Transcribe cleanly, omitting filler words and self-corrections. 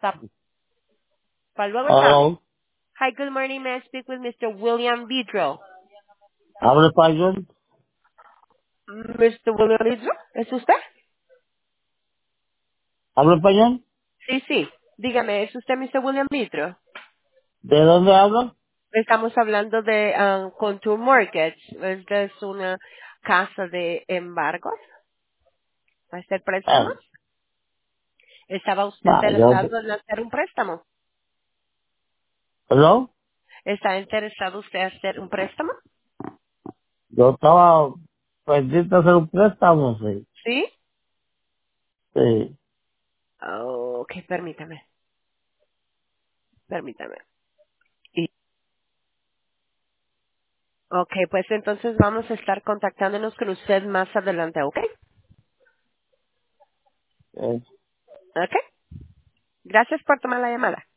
Stop. Para luego está. Hello. Hi, good morning. May I speak with Mr. William Vidro? ¿Habla español? Mr. William Vidro, ¿es usted? ¿Habla español? Sí, sí. Dígame, ¿es usted Mr. William Vidro? ¿De dónde habla? Estamos hablando de Contour Mortgage. Esta es una casa de embargos. ¿Va a hacer préstamos? Ah, ¿Estaba usted no, interesado en hacer un préstamo? ¿Hello? ¿Está interesado usted en hacer un préstamo? Yo estaba pendiente de hacer un préstamo, sí. ¿Sí? Sí. Ok, permítame. Y, ok, pues entonces vamos a estar contactándonos con usted más adelante, ¿ok? Eh, Ok. Gracias por tomar la llamada.